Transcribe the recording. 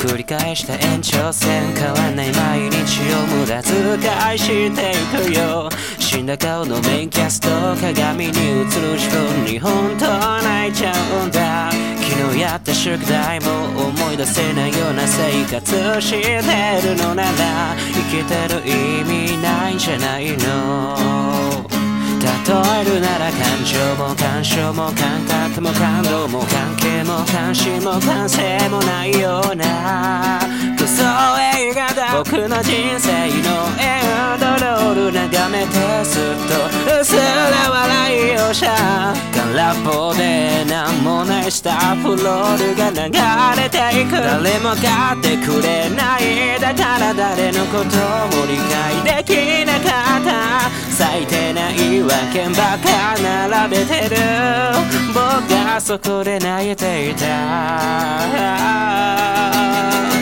繰り返した延長線変わんない毎日を無駄遣いしていくよ死んだ顔のメインキャスト鏡に映る自分に本当は泣いちゃうんだ昨日やった宿題も思い出せないような生活してるのなら生きてる意味ないんじゃないの例えるなら感情も感傷も感覚も感動も関係も関心も感性もないようなクソ映画だ僕の人生のエンドロール眺めてすっと薄ら笑いをしゃ空っぽでなんもないスタッフロールが流れていく誰も買ってくれないだから誰のことも理解できなかった最低な言い訳ばっか並べてる僕がそこで泣いていた